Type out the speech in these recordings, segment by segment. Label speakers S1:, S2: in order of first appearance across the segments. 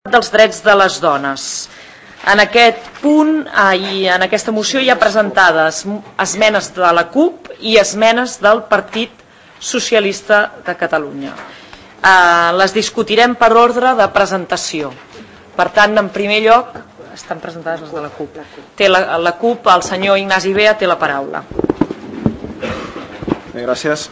S1: dels drets de les dones. En aquest punt i en aquesta moció hi ha presentades esmenes de la CUP i esmenes del Partit Socialista de Catalunya. Les discutirem per ordre de presentació. Per tant, en primer lloc, estan presentades les de la CUP. Té la CUP, el senyor Ignasi Bea té la paraula.
S2: Bé, gràcies.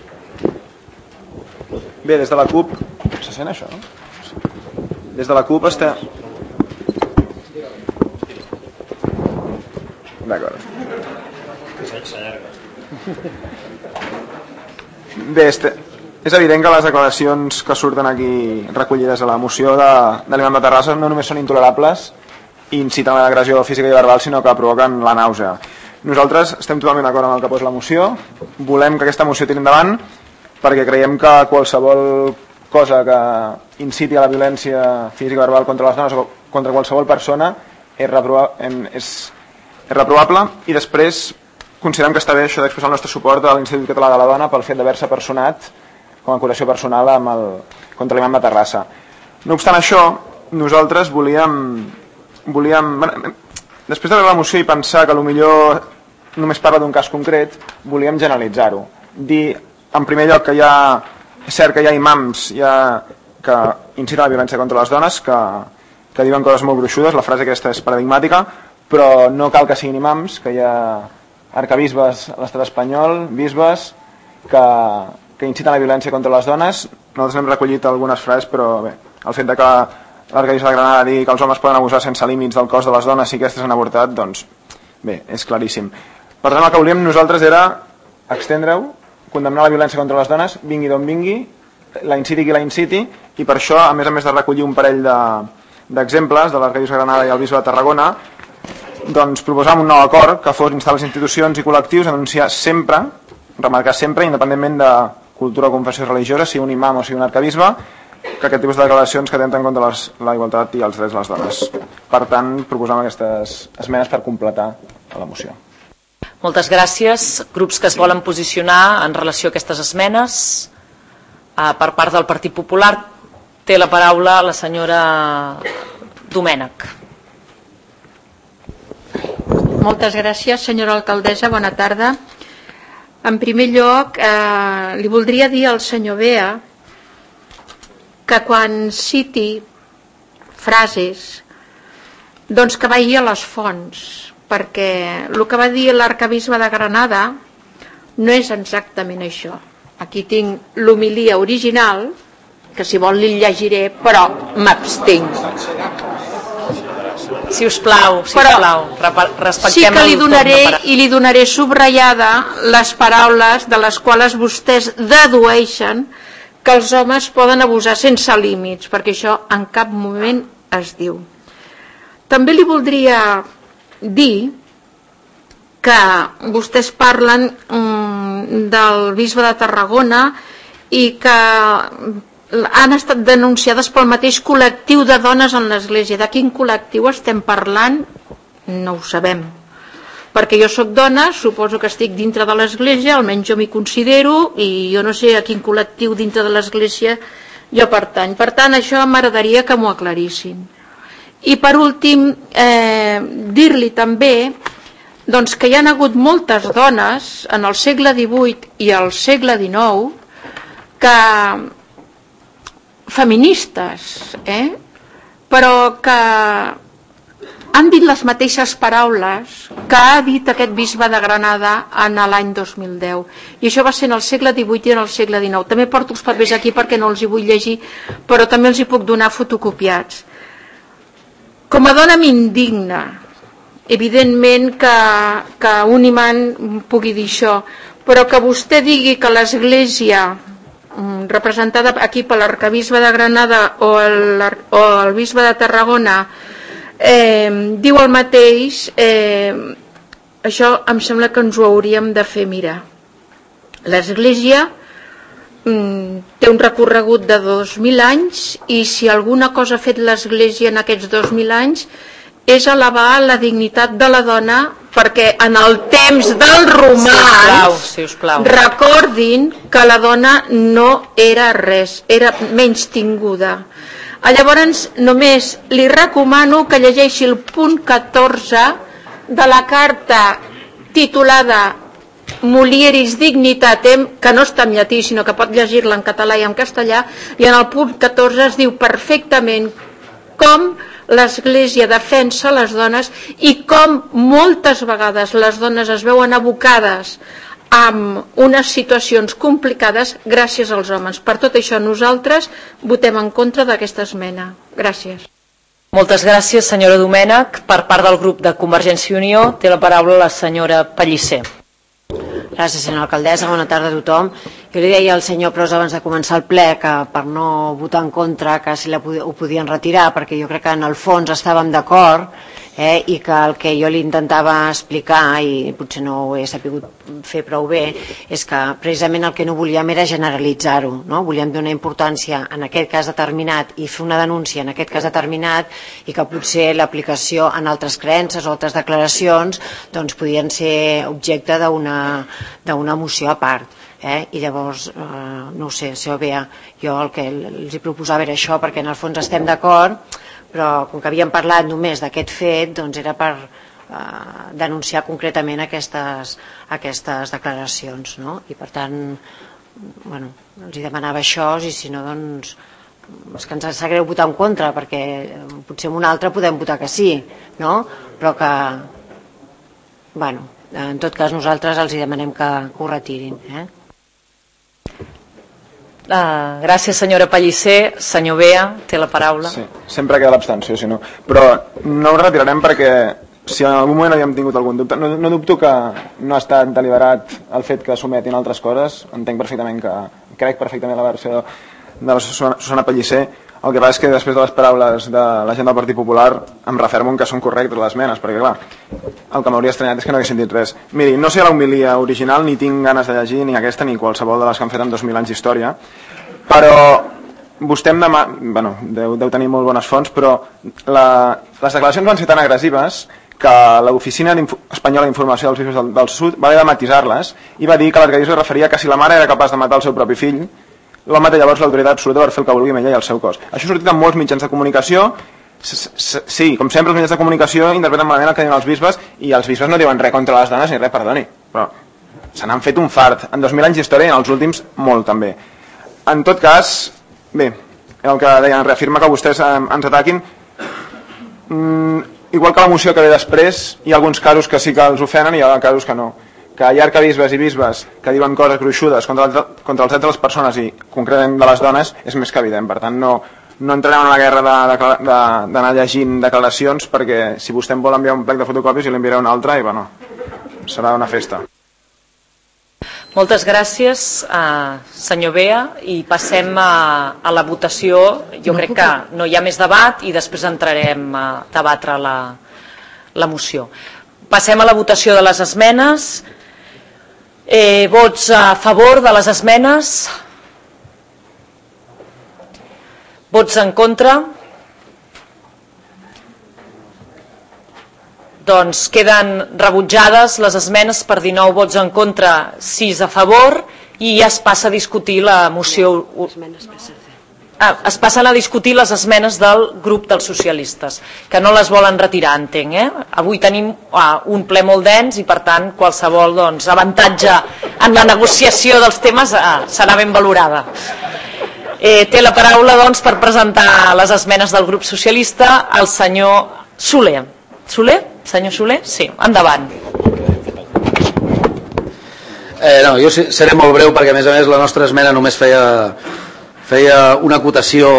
S2: Bé, des de la CUP... Se sent això, no? Des de la CUP està... D'acord. Bé, és evident que les declaracions que surten aquí recollides a la moció de l'imam de Terrassa no només són intolerables i inciten a l'agressió física i verbal, sinó que provoquen la nàusea. Nosaltres estem totalment d'acord amb el que posa la moció, volem que aquesta moció tiri endavant perquè creiem que qualsevol cosa que inciti a la violència física i verbal contra les dones o contra qualsevol persona és reprovable, i després considerem que està bé això d'expressar el nostre suport a l'Institut Català de la Dona pel fet d'haver-se personat com a acusació personal contra l'imam de Terrassa. No obstant això, nosaltres volíem després de veure la moció i pensar que potser només parla d'un cas concret, volíem generalitzar-ho. Dir, en primer lloc, que és cert que hi ha imams que inciten la violència contra les dones, que diuen coses molt gruixudes, la frase aquesta és paradigmàtica, però no cal que siguin imams, que hi ha arcabisbes a l'estat espanyol, bisbes, que inciten la violència contra les dones. Nosaltres hem recollit algunes frases, però bé, el fet que l'arcabisbe de Granada digui que els homes poden abusar sense límits del cos de les dones si aquestes han avortat, doncs bé, és claríssim. Per tant, el que volíem nosaltres era extendre-ho, condemnar la violència contra les dones, vingui d'on vingui, la inciti qui la inciti, i per això, a més de recollir un parell d'exemples de l'arcabisbe de Granada i el bisbe de Tarragona, doncs proposam un nou acord que fos instar les institucions i col·lectius a denunciar sempre, remarcar sempre, independentment de cultura o confessió religiosa, sigui un imam o sigui un arcabisbe, que aquest tipus de declaracions que atempten contra la igualtat i els drets de les dones. Per tant, proposam aquestes esmenes per completar la moció.
S1: Moltes gràcies. Grups que es volen posicionar en relació a aquestes esmenes. Per part del Partit Popular té la paraula la senyora Domènech.
S3: Moltes gràcies, senyora alcaldessa, bona tarda. En primer lloc, li voldria dir al senyor Bea que quan citi frases, doncs que vagi a les fonts, perquè el que va dir l'arcabisbe de Granada no és exactament això. Aquí tinc l'homilia original, que si vol li llegiré, però m'abstinc.
S1: Si us plau, respectem
S3: sí que li donaré subratllada les paraules de les quals vostès dedueixen que els homes poden abusar sense límits, perquè això en cap moment es diu. També li voldria dir que vostès parlen del bisbe de Tarragona i que han estat denunciades pel mateix col·lectiu de dones en l'església. De quin col·lectiu estem parlant? No ho sabem. Perquè jo sóc dona, suposo que estic dintre de l'església, almenys jo m'hi considero, i jo no sé a quin col·lectiu dintre de l'església jo pertany. Per tant, això m'agradaria que m'ho aclarissin. I per últim, dir-li també doncs, que hi ha hagut moltes dones en el segle XVIII i el segle XIX que feministes, però que han dit les mateixes paraules que ha dit aquest bisbe de Granada en l'any 2010. I això va ser en el segle XVIII i en el segle XIX. També porto els papers aquí perquè no els hi vull llegir, però també els hi puc donar fotocopiats. Com a dona m'indigna, evidentment, que un imant pugui dir això, però que vostè digui que l'Església, representada aquí per l'arcabisbe de Granada o el bisbe de Tarragona, diu el mateix, això em sembla que ens ho hauríem de fer mirar. L'Església té un recorregut de 2.000 anys i si alguna cosa ha fet l'Església en aquests 2.000 anys és elevar la dignitat de la dona, perquè en el temps dels romans recordin que la dona no era res, era menystinguda. Llavors, només li recomano que llegeixi el punt 14 de la carta titulada Mulieris Dignitatem, que no està en llatí, sinó que pot llegir-la en català i en castellà, i en el punt 14 es diu perfectament com l'Església defensa les dones i com moltes vegades les dones es veuen abocades amb unes situacions complicades gràcies als homes. Per tot això nosaltres votem en contra d'aquesta esmena. Gràcies.
S1: Moltes gràcies, senyora Domènech. Per part del grup de Convergència i Unió té la paraula la senyora Pellicer.
S4: Gràcies, senyora alcaldessa. Bona tarda a tothom. Jo li deia al senyor Pros abans de començar el ple que per no votar en contra que si ho podien retirar, perquè jo crec que en el fons estàvem d'acord i que el que jo li intentava explicar, i potser no ho he sabut fer prou bé, és que precisament el que no volíem era generalitzar-ho, no? Volíem donar importància en aquest cas determinat i fer una denúncia en aquest cas determinat, i que potser l'aplicació en altres creences o altres declaracions doncs podien ser objecte d'una moció a part. I llavors, no ho sé, senyora Bea, jo el que els hi proposava era això, perquè en el fons estem d'acord, però com que havíem parlat només d'aquest fet, doncs era per denunciar concretament aquestes declaracions, no? I per tant, bueno, els hi demanava això, i si no, doncs és que ens sap greu votar en contra, perquè potser en un altre podem votar que sí, no? Però que, bueno, en tot cas nosaltres els hi demanem que ho retirin.
S1: Gràcies, senyora Pellicer. Senyor Bea, té la paraula.
S2: Sí, sempre queda l'abstenció, si no. Però no ho retirarem perquè si en algun moment havíem tingut algun dubte, no dubto que no ha estat deliberat el fet que sometin altres coses. Entenc perfectament crec perfectament la versió de la Susana Pellicer. El que passa és que després de les paraules de la gent del Partit Popular em refermo en que són correctes les esmenes, perquè clar, el que m'hauria estranyat és que no haguessin dit res. Miri, no sé la homilia original, ni tinc ganes de llegir ni aquesta ni qualsevol de les que han fet en 2.000 anys d'història, però vostè deu tenir molt bones fonts, però les declaracions van ser tan agressives que l'Oficina Espanyola d'Informació dels Bisbes del Sud va haver de matisar-les i va dir que l'arquebisbe es referia que si la mare era capaç de matar el seu propi fill, l'home té llavors l'autoritat absoluta per fer el que vulgui amb ella i el seu cos. Això ha sortit en molts mitjans de comunicació. Sí, com sempre els mitjans de comunicació interpreten malament el que diuen els bisbes, i els bisbes no diuen res contra les dones ni res, perdoni, però se n'han fet un fart en 2.000 anys d'història i en els últims molt també. En tot cas, bé, el que deien reafirma que vostès ens ataquin, igual que la moció que ve després, hi ha alguns casos que sí que els ofenen i hi ha casos que no. Que hi ha arquebisbes i bisbes que diuen coses gruixudes contra els drets de les persones i concretament de les dones és més que evident. Per tant, no entrarem en la guerra d'anar llegint declaracions, perquè si vostè em vol enviar un plec de fotocòpies i l'enviaré un altre i bueno, serà una festa.
S1: Moltes gràcies, senyor Bea, i passem a la votació. Jo crec que no hi ha més debat i després entrarem a debatre la moció. Passem a la votació de les esmenes. Vots a favor de les esmenes? Vots en contra? Doncs queden rebutjades les esmenes per 19 vots en contra, 6 a favor, i ja es passa a discutir la moció. Es passen a discutir les esmenes del grup dels socialistes, que no les volen retirar, entenc. Avui tenim un ple molt dens i per tant qualsevol avantatge en la negociació dels temes serà ben valorada. Té la paraula per presentar les esmenes del grup socialista el senyor Soler. Soler? Senyor Soler? Sí, endavant.
S5: Jo seré molt breu perquè a més la nostra esmena només feia una acotació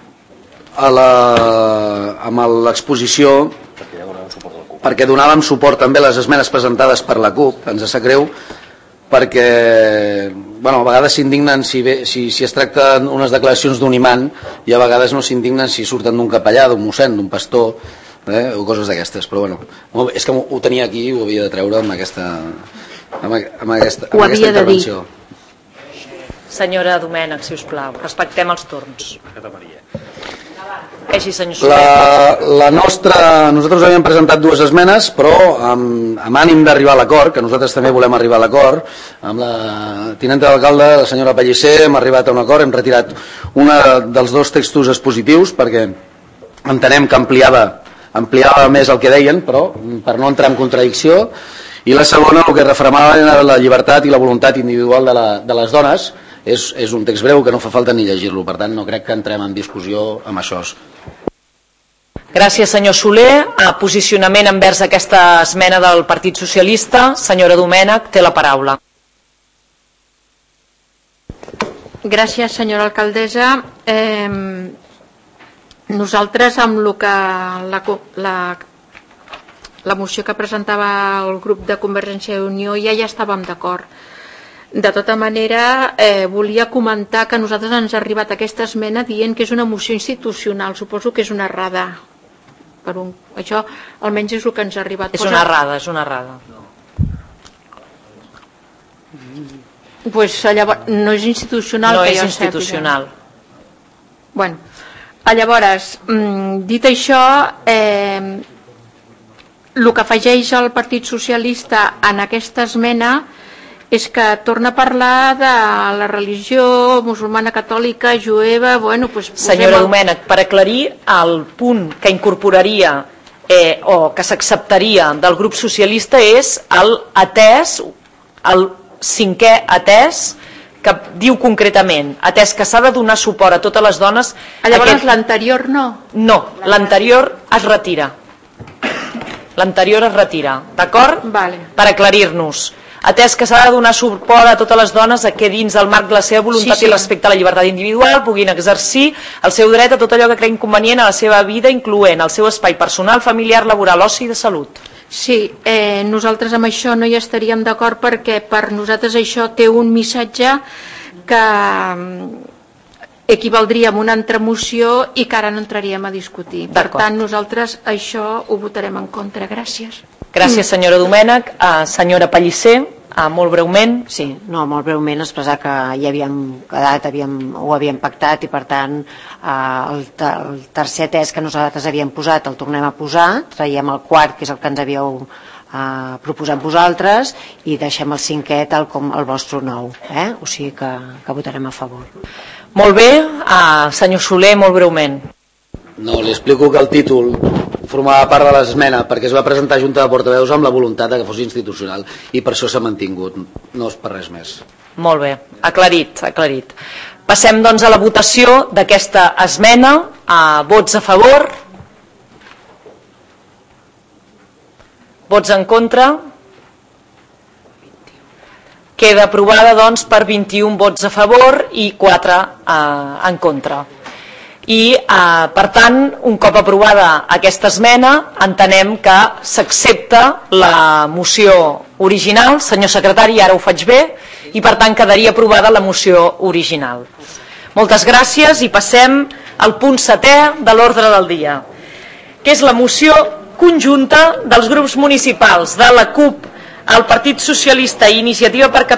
S5: amb l'exposició perquè donàvem suport també a les esmenes presentades per la CUP. Ens sap greu perquè a vegades s'indignen si es tracta d'unes declaracions d'un imant i a vegades no s'indignen si surten d'un capellà, d'un mossèn, d'un pastor o coses d'aquestes, però és que ho tenia aquí i ho havia de treure amb aquesta intervenció.
S1: Senyora Domènech, si us plau, respectem els torns. Expliqueixi, senyor Soler.
S5: Nosaltres havíem presentat 2 esmenes, però amb ànim d'arribar a l'acord, que nosaltres també volem arribar a l'acord, amb la tinenta d'alcalde, la senyora Pellicer, hem arribat a un acord, hem retirat un dels 2 textos expositius perquè entenem que ampliava més el que deien, però per no entrar en contradicció, i la segona el que refermava era la llibertat i la voluntat individual de les dones. És un text breu que no fa falta ni llegir-lo, per tant no crec que entrem en discussió amb això.
S1: Gràcies, senyor Soler. Posicionament envers aquesta esmena del Partit Socialista. Senyora Domènech, té la paraula.
S3: Gràcies, senyora alcaldessa. Nosaltres amb el que la moció que presentava el grup de Convergència i Unió ja estàvem d'acord. De tota manera, volia comentar que a nosaltres ens ha arribat aquesta esmena dient que és una moció institucional. Suposo que és una errada. Això almenys és el que ens ha arribat.
S1: És una errada, és una errada.
S3: Pues, llavors, no és institucional.
S1: No és institucional.
S3: Bueno, llavors, dit això, el que afegeix el Partit Socialista en aquesta esmena és que torna a parlar de la religió musulmana, catòlica, jueva...
S1: Senyora Domènech, per aclarir, el punt que incorporaria o que s'acceptaria del grup socialista és el 5è atès, que diu concretament, atès que s'ha de donar suport a totes les dones...
S3: Llavors l'anterior no?
S1: No, l'anterior es retira. L'anterior es retira, d'acord?
S3: Vale.
S1: Per aclarir-nos. Atès que s'ha de donar suport a totes les dones a que dins del marc de la seva voluntat i respecte a la llibertat individual puguin exercir el seu dret a tot allò que creguin convenient a la seva vida, incloent el seu espai personal, familiar, laboral, oci i de salut.
S3: Sí, nosaltres amb això no hi estaríem d'acord perquè per nosaltres això té un missatge que equivaldria a una altra moció i que ara no entraríem a discutir. Per tant, nosaltres això ho votarem en contra. Gràcies.
S1: Gràcies, senyora Domènech. Senyora Pellicer, molt breument.
S4: Sí, no, molt breument expressar que ja havíem quedat, ho havíem pactat i per tant el tercer atès que nosaltres havíem posat el tornem a posar, traiem el quart que és el que ens havíeu proposat vosaltres i deixem el 5è tal com el vostre 9, o sigui que votarem a favor.
S1: Molt bé, senyor Soler, molt breument.
S5: No, li explico que el títol formava part de l'esmena perquè es va presentar a Junta de Portaveus amb la voluntat que fos institucional i per això s'ha mantingut, no és per res més.
S1: Molt bé, aclarit. Passem doncs a la votació d'aquesta esmena. Vots a favor? Vots en contra? Queda aprovada doncs per 21 vots a favor i 4 en contra. I per tant, un cop aprovada aquesta esmena, entenem que s'accepta la moció original. Senyor secretari, ara ho faig bé, i per tant quedaria aprovada la moció original. Moltes gràcies i passem al punt 7è de l'ordre del dia, que és la moció conjunta dels grups municipals de la CUP, el Partit Socialista i Iniciativa per Catalunya